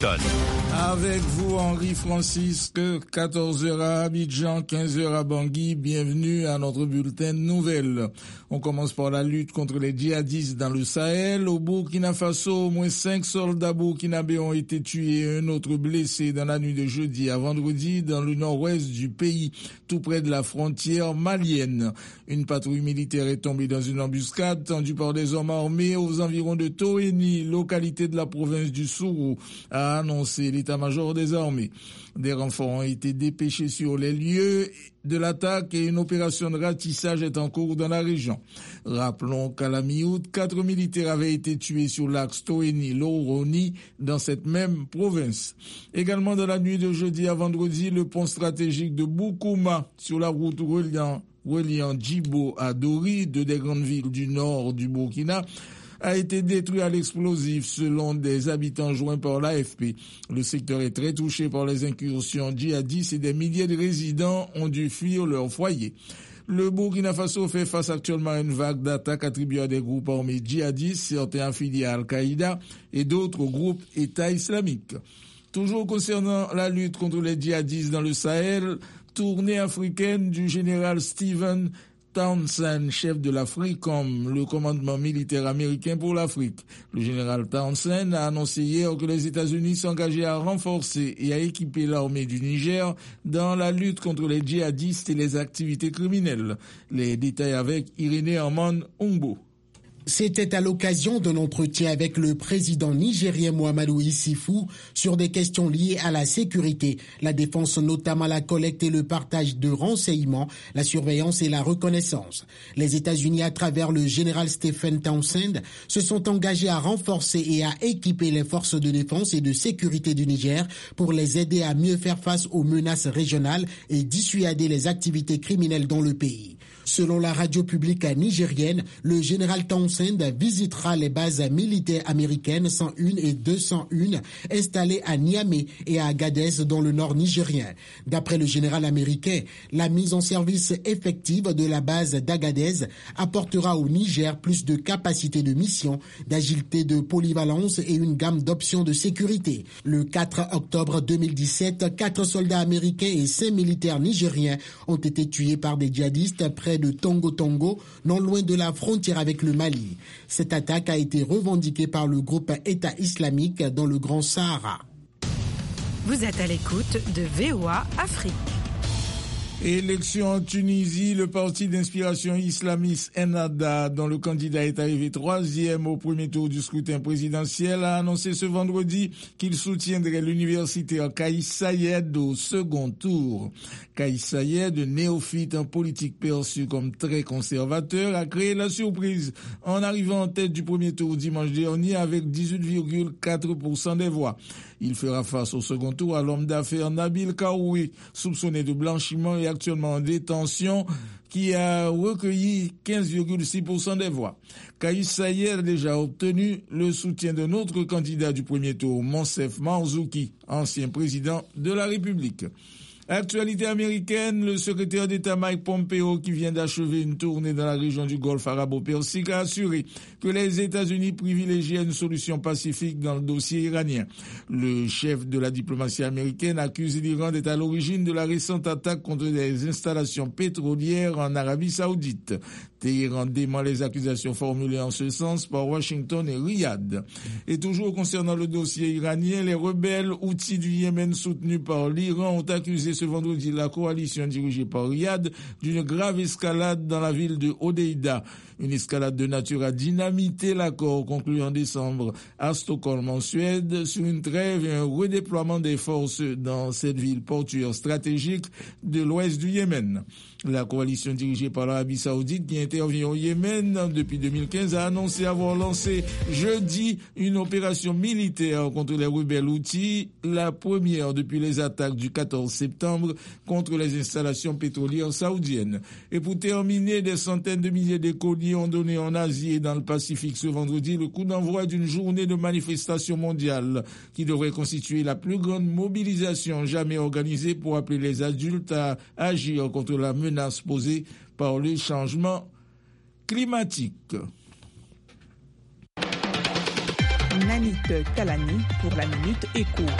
Avec vous, Henri Francisque, 14h à Abidjan, 15h à Bangui. Bienvenue à notre bulletin de nouvelles. On commence par la lutte contre les djihadistes dans le Sahel. Au Burkina Faso, au moins 5 soldats burkinabés ont été tués et un autre blessé dans la nuit de jeudi à vendredi dans le nord-ouest du pays, tout près de la frontière malienne. Une patrouille militaire est tombée dans une embuscade tendue par des hommes armés aux environs de Toeni, localité de la province du Sourou, a annoncé l'état-major des armées. Des renforts ont été dépêchés sur les lieux de l'attaque et une opération de ratissage est en cours dans la région. Rappelons qu'à la mi-août, 4 militaires avaient été tués sur l'axe Toeni-Loroni dans cette même province. Également dans la nuit de jeudi à vendredi, le pont stratégique de Boukouma sur la route reliant Djibo à Dori, deux des grandes villes du nord du Burkina, a été détruit à l'explosif selon des habitants joints par l'AFP. Le secteur est très touché par les incursions djihadistes et des milliers de résidents ont dû fuir leur foyer. Le Burkina Faso fait face actuellement à une vague d'attaques attribuées à des groupes armés djihadistes, certains affiliés à Al-Qaïda et d'autres au groupe État islamique. Toujours concernant la lutte contre les djihadistes dans le Sahel, tournée africaine du général Stephen Townsend, chef de l'AFRICOM, le commandement militaire américain pour l'Afrique. Le général Townsend a annoncé hier que les États-Unis s'engageaient à renforcer et à équiper l'armée du Niger dans la lutte contre les djihadistes et les activités criminelles. Les détails avec Irénée Armand Ongbo. C'était à l'occasion d'un entretien avec le président nigérien Mahamadou Issoufou sur des questions liées à la sécurité, la défense, notamment la collecte et le partage de renseignements, la surveillance et la reconnaissance. Les États-Unis, à travers le général Stephen Townsend, se sont engagés à renforcer et à équiper les forces de défense et de sécurité du Niger pour les aider à mieux faire face aux menaces régionales et dissuader les activités criminelles dans le pays. Selon la radio publique nigérienne, le général Townsend visitera les bases militaires américaines 101 et 201 installées à Niamey et à Agadez dans le nord nigérien. D'après le général américain, la mise en service effective de la base d'Agadez apportera au Niger plus de capacité de mission, d'agilité, de polyvalence et une gamme d'options de sécurité. Le 4 octobre 2017, 4 soldats américains et 5 militaires nigériens ont été tués par des djihadistes près de Tongo, non loin de la frontière avec le Mali. Cette attaque a été revendiquée par le groupe État islamique dans le Grand Sahara. Vous êtes à l'écoute de VOA Afrique. Élection en Tunisie, le parti d'inspiration islamiste Ennahda, dont le candidat est arrivé 3e au premier tour du scrutin présidentiel, a annoncé ce vendredi qu'il soutiendrait l'universitaire Kais Saied au second tour. Kais Saied, néophyte en politique perçu comme très conservateur, a créé la surprise en arrivant en tête du premier tour dimanche dernier avec 18,4% des voix. Il fera face au second tour à l'homme d'affaires Nabil Karoui, soupçonné de blanchiment et actuellement en détention, qui a recueilli 15,6% des voix. Kais Saied a déjà obtenu le soutien d'un autre candidat du premier tour, Monsef Marzouki, ancien président de la République. Actualité américaine, le secrétaire d'État Mike Pompeo, qui vient d'achever une tournée dans la région du Golfe arabo-persique, a assuré que les États-Unis privilégiaient une solution pacifique dans le dossier iranien. Le chef de la diplomatie américaine accuse l'Iran d'être à l'origine de la récente attaque contre des installations pétrolières en Arabie Saoudite. Téhéran dément les accusations formulées en ce sens par Washington et Riyad. Et toujours concernant le dossier iranien, les rebelles Houthis du Yémen soutenus par l'Iran ont accusé ce vendredi la coalition dirigée par Riyad d'une grave escalade dans la ville de Hodeïda. Une escalade de nature à dynamiter l'accord conclu en décembre à Stockholm en Suède sur une trêve et un redéploiement des forces dans cette ville portuaire stratégique de l'ouest du Yémen. La coalition dirigée par l'Arabie Saoudite qui intervient au Yémen depuis 2015 a annoncé avoir lancé jeudi une opération militaire contre les rebelles Houthis, la première depuis les attaques du 14 septembre contre les installations pétrolières saoudiennes. Et pour terminer, des centaines de milliers d'écoliers ont donné en Asie et dans le Pacifique ce vendredi le coup d'envoi d'une journée de manifestation mondiale qui devrait constituer la plus grande mobilisation jamais organisée pour appeler les adultes à agir contre la menace posée par le changement climatique. Nanit Talani pour la Minute Éco.